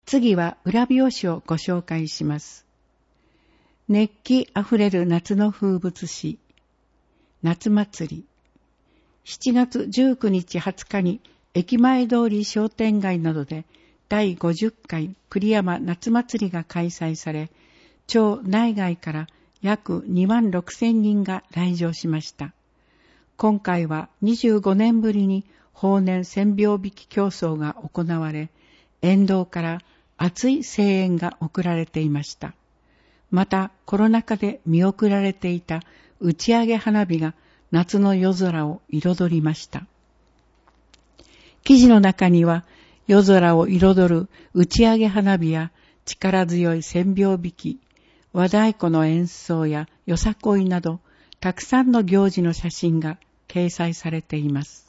次は裏表紙をご紹介します。熱気あふれる夏の風物詩、夏祭り。7月19日20日に駅前通り商店街などで第50回栗山夏祭りが開催され、町内外から約2万6千人が来場しました。今回は25年ぶりに法然千両引き競争が行われ、沿道から熱い声援が送られていました。またコロナ禍で見送られていた打ち上げ花火が夏の夜空を彩りました。記事の中には夜空を彩る打ち上げ花火や力強い千両引き、和太鼓の演奏やよさこいなどたくさんの行事の写真が掲載されています。